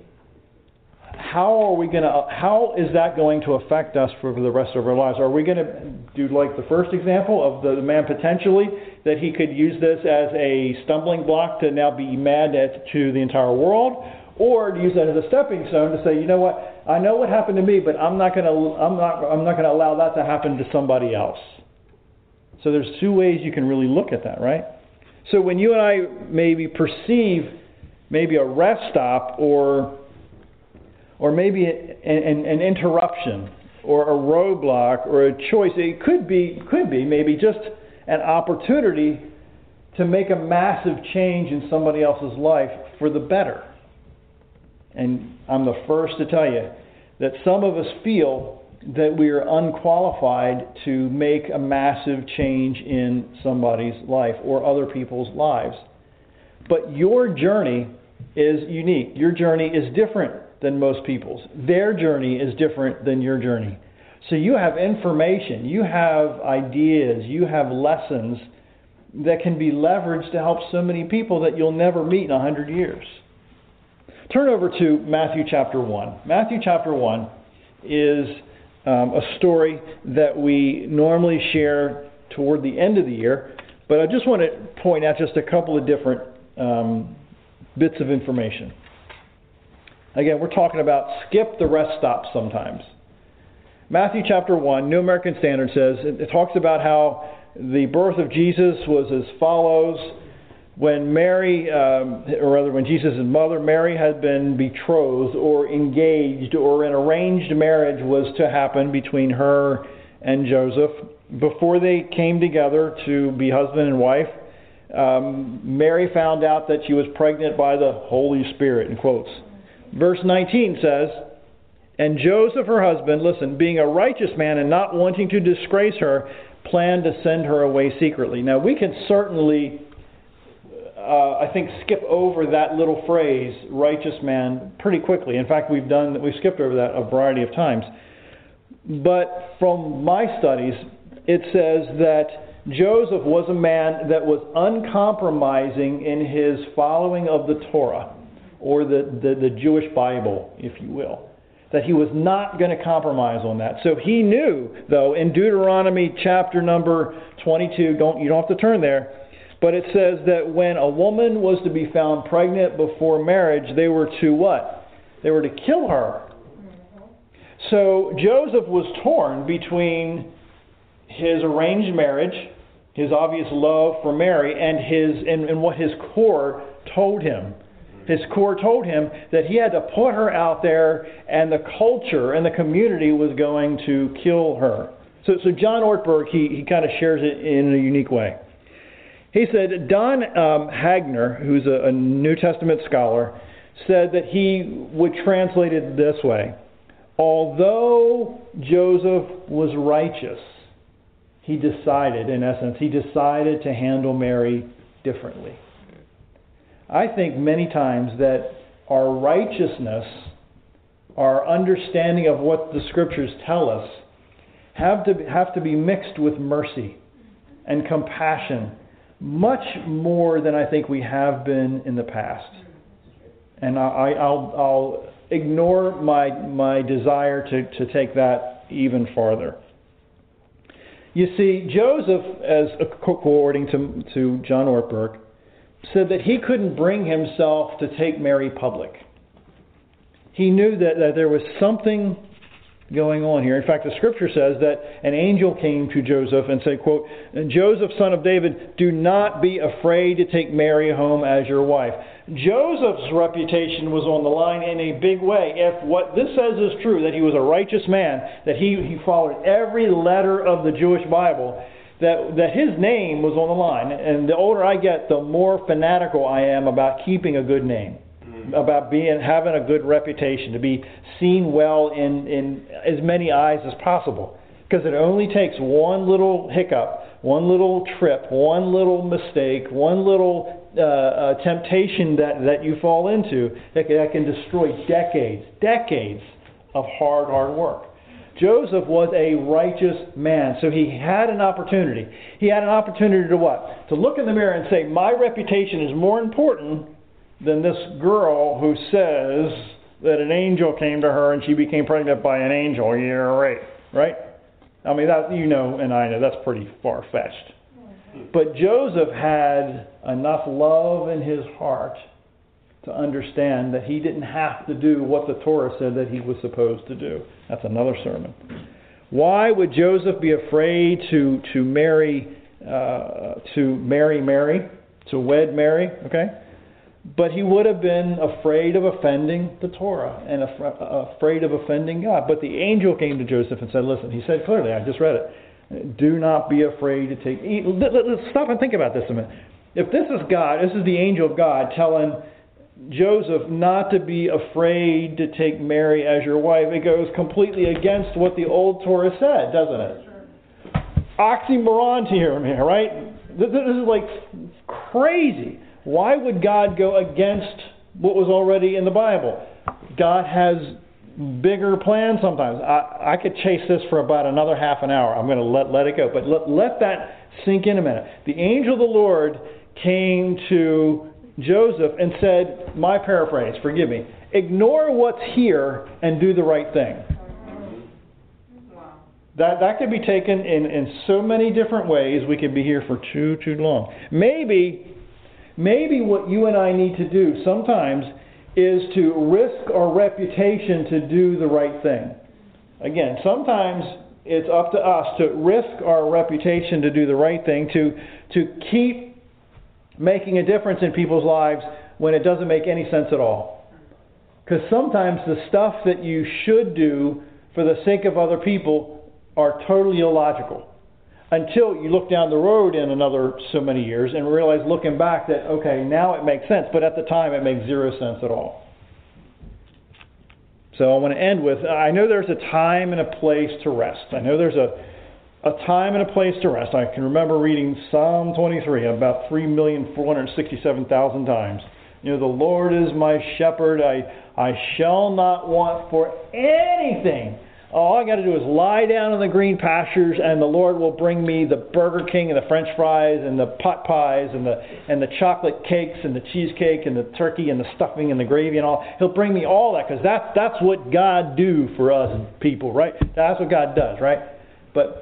How is that going to affect us for the rest of our lives? Are we going to do like the first example of the man potentially, that he could use this as a stumbling block to now be mad to the entire world? Or to use that as a stepping stone to say, you know what, I know what happened to me, but I'm not going to allow that to happen to somebody else. So there's two ways you can really look at that, right? So when you and I maybe perceive maybe a rest stop or maybe an interruption or a roadblock or a choice, it could be maybe just an opportunity to make a massive change in somebody else's life for the better. And I'm the first to tell you, that some of us feel that we are unqualified to make a massive change in somebody's life or other people's lives. But your journey is unique. Your journey is different than most people's. Their journey is different than your journey. So you have information, you have ideas, you have lessons that can be leveraged to help so many people that you'll never meet in 100 years. Turn over to Matthew chapter 1. Matthew chapter 1 is a story that we normally share toward the end of the year, but I just want to point out just a couple of different bits of information. Again, we're talking about skip the rest stops sometimes. Matthew chapter 1, New American Standard says, it talks about how the birth of Jesus was as follows. When when Jesus' mother Mary had been betrothed or engaged, or an arranged marriage was to happen between her and Joseph, before they came together to be husband and wife, Mary found out that she was pregnant by the Holy Spirit, in quotes. Verse 19 says, and Joseph, her husband, listen, being a righteous man and not wanting to disgrace her, planned to send her away secretly. Now, we can certainly, I think, skip over that little phrase, righteous man, pretty quickly. In fact, we've skipped over that a variety of times. But from my studies, it says that Joseph was a man that was uncompromising in his following of the Torah, or the Jewish Bible, if you will. That he was not going to compromise on that. So he knew, though, in Deuteronomy chapter number 22, you don't have to turn there, but it says that when a woman was to be found pregnant before marriage, they were to what? They were to kill her. So Joseph was torn between his arranged marriage, his obvious love for Mary, and what his core told him. His core told him that he had to put her out there, and the culture and the community was going to kill her. So John Ortberg, he kind of shares it in a unique way. He said, Don Hagner, who's a New Testament scholar, said that he would translate it this way. Although Joseph was righteous, he decided to handle Mary differently. I think many times that our righteousness, our understanding of what the Scriptures tell us, have to be mixed with mercy and compassion, much more than I think we have been in the past. And I'll ignore my desire to take that even farther. You see, Joseph, as according to John Ortberg, said that he couldn't bring himself to take Mary public. He knew that there was something going on here. In fact, the Scripture says that an angel came to Joseph and said, quote, Joseph, son of David, do not be afraid to take Mary home as your wife. Joseph's reputation was on the line in a big way. If what this says is true, that he was a righteous man, that he followed every letter of the Jewish Bible, that his name was on the line. And the older I get, the more fanatical I am about keeping a good name, about having a good reputation, to be seen well in as many eyes as possible. Because it only takes one little hiccup, one little trip, one little mistake, one little temptation that you fall into that can destroy decades of hard work. Joseph was a righteous man, so he had an opportunity. He had an opportunity to what? To look in the mirror and say, my reputation is more important than this girl who says that an angel came to her and she became pregnant by an angel. Yeah, right? I mean, that, you know, and I know that's pretty far-fetched. But Joseph had enough love in his heart to understand that he didn't have to do what the Torah said that he was supposed to do. That's another sermon. Why would Joseph be afraid to marry Mary, to wed Mary? Okay, but he would have been afraid of offending the Torah and afraid of offending God. But the angel came to Joseph and said, "Listen," he said clearly, I just read it. Do not be afraid to take. Let's stop and think about this a minute. If this is God, this is the angel of God telling Joseph not to be afraid to take Mary as your wife, it goes completely against what the old Torah said, doesn't it? Oxymoron to hear him here, right? This is like crazy. Why would God go against what was already in the Bible? God has bigger plans sometimes. I could chase this for about another half an hour. I'm going to let it go. But let that sink in a minute. The angel of the Lord came to Joseph and said, my paraphrase, forgive me, ignore what's here and do the right thing. That could be taken in so many different ways. We could be here for too long. Maybe what you and I need to do sometimes is to risk our reputation to do the right thing. Again, sometimes it's up to us to risk our reputation to do the right thing, to keep making a difference in people's lives when it doesn't make any sense at all. Because sometimes the stuff that you should do for the sake of other people are totally illogical. Until you look down the road in another so many years and realize, looking back, that, okay, now it makes sense, but at the time it makes zero sense at all. So I want to end with, I know there's a time and a place to rest. I know there's a time and a place to rest. I can remember reading Psalm 23 about 3,467,000 times. You know, the Lord is my shepherd. I shall not want for anything. All I got to do is lie down in the green pastures, and the Lord will bring me the Burger King and the French fries and the pot pies and the chocolate cakes and the cheesecake and the turkey and the stuffing and the gravy and all. He'll bring me all that, because that's what God do for us people, right? That's what God does, right? But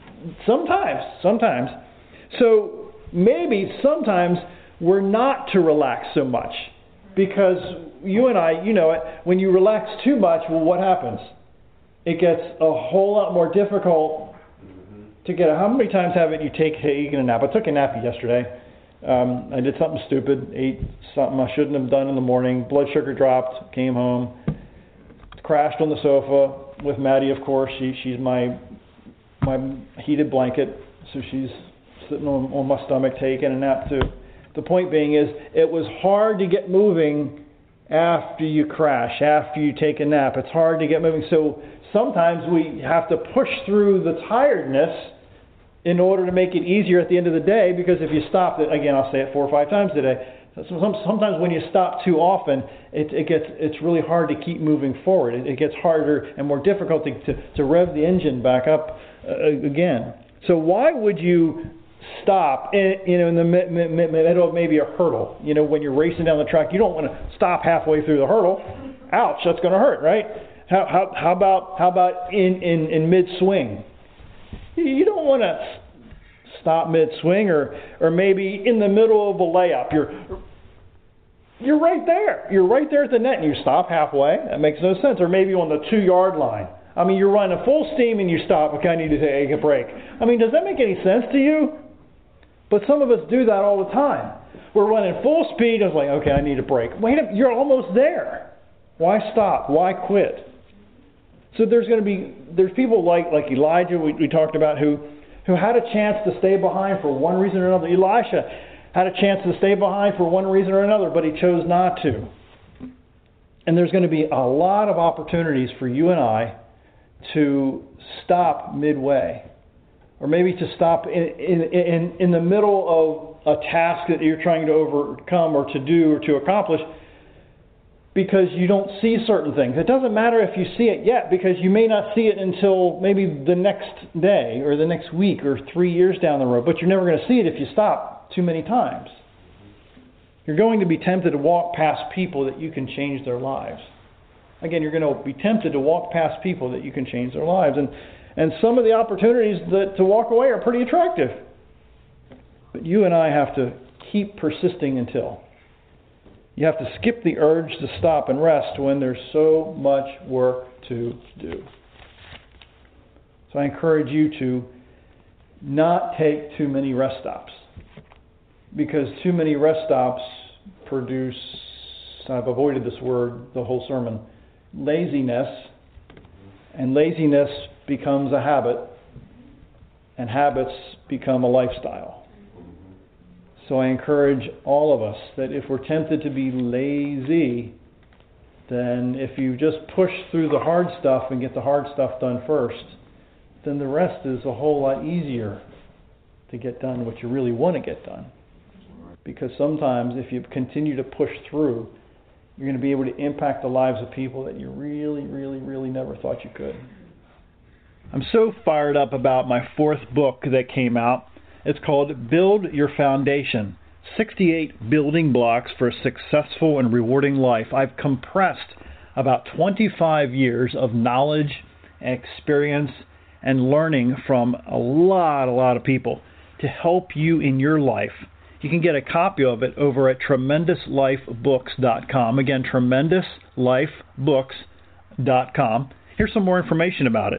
sometimes, so maybe sometimes we're not to relax so much, because you and I, you know it, when you relax too much, well, what happens? It gets a whole lot more difficult to get. How many times haven't you taken a nap? I took a nap yesterday. I did something stupid, ate something I shouldn't have done in the morning. Blood sugar dropped, came home, crashed on the sofa with Maddie, of course. She's my heated blanket, so she's sitting on my stomach taking a nap too. The point being is, it was hard to get moving after you crash, after you take a nap. It's hard to get moving. So sometimes we have to push through the tiredness in order to make it easier at the end of the day, because if you stop it, again, I'll say it 4 or 5 times today, sometimes when you stop too often, it's really hard to keep moving forward. It gets harder and more difficult to rev the engine back up again. So why would you stop in the middle of maybe a hurdle? You know, when you're racing down the track, you don't want to stop halfway through the hurdle. Ouch, that's going to hurt, right? How about in mid-swing? You don't want to stop mid-swing, or maybe in the middle of a layup. You're right there. You're right there at the net, and you stop halfway. That makes no sense. Or maybe on the 2-yard line. I mean, you're running full steam and you stop. Okay, I need to take a break. I mean, does that make any sense to you? But some of us do that all the time. We're running full speed. I was like, okay, I need a break. Wait a minute, you're almost there. Why stop? Why quit? So there's people like Elijah we talked about who had a chance to stay behind for one reason or another. Elisha had a chance to stay behind for one reason or another, but he chose not to. And there's going to be a lot of opportunities for you and I to stop midway, or maybe to stop in the middle of a task that you're trying to overcome or to do or to accomplish, because you don't see certain things. It doesn't matter if you see it yet, because you may not see it until maybe the next day or the next week or 3 years down the road, but you're never going to see it if you stop too many times. You're going to be tempted to walk past people that you can change their lives. Again, you're going to be tempted to walk past people that you can change their lives. And some of the opportunities to walk away are pretty attractive. But you and I have to keep persisting until. You have to skip the urge to stop and rest when there's so much work to do. So I encourage you to not take too many rest stops, because too many rest stops produce, I've avoided this word the whole sermon, laziness, and laziness becomes a habit, and habits become a lifestyle. So I encourage all of us that if we're tempted to be lazy, then if you just push through the hard stuff and get the hard stuff done first, then the rest is a whole lot easier to get done what you really want to get done. Because sometimes if you continue to push through, you're going to be able to impact the lives of people that you really, really, really never thought you could. I'm so fired up about my fourth book that came out. It's called Build Your Foundation, 68 Building Blocks for a Successful and Rewarding Life. I've compressed about 25 years of knowledge, experience, and learning from a lot of people to help you in your life. You can get a copy of it over at TremendousLifeBooks.com. Again, TremendousLifeBooks.com. Here's some more information about it.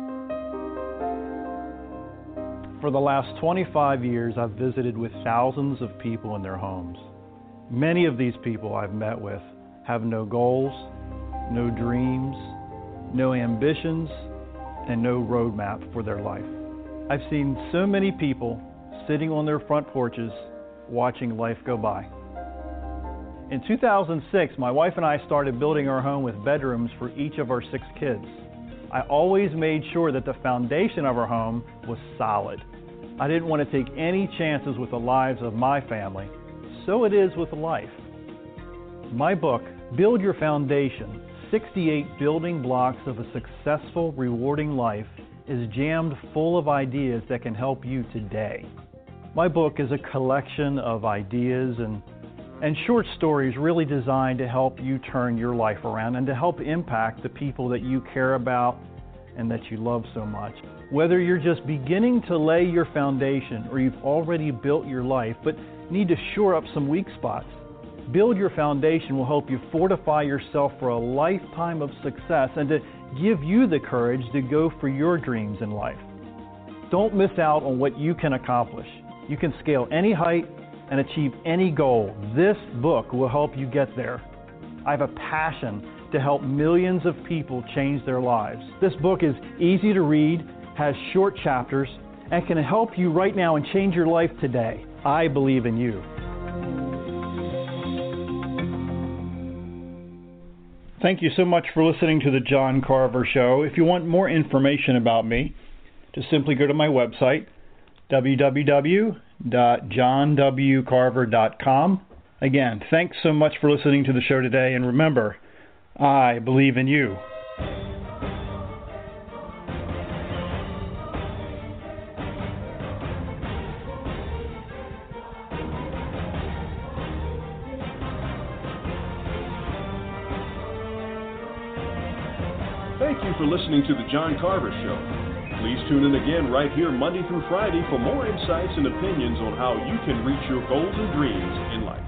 For the last 25 years, I've visited with thousands of people in their homes. Many of these people I've met with have no goals, no dreams, no ambitions, and no roadmap for their life. I've seen so many people sitting on their front porches watching life go by. In 2006, my wife and I started building our home with bedrooms for each of our 6 kids. I always made sure that the foundation of our home was solid. I didn't want to take any chances with the lives of my family. So it is with life. My book, Build Your Foundation, 68 Building Blocks of a Successful, Rewarding Life, is jammed full of ideas that can help you today. My book is a collection of ideas and short stories really designed to help you turn your life around and to help impact the people that you care about and that you love so much. Whether you're just beginning to lay your foundation or you've already built your life but need to shore up some weak spots, Build Your Foundation will help you fortify yourself for a lifetime of success and to give you the courage to go for your dreams in life. Don't miss out on what you can accomplish. You can scale any height and achieve any goal. This book will help you get there. I have a passion to help millions of people change their lives. This book is easy to read, has short chapters, and can help you right now and change your life today. I believe in you. Thank you so much for listening to The John Carver Show. If you want more information about me, just simply go to my website, www.johnwcarver.com. Again, thanks so much for listening to the show today, and remember, I believe in you. Thank you for listening to The John Carver Show. Please tune in again right here Monday through Friday for more insights and opinions on how you can reach your goals and dreams in life.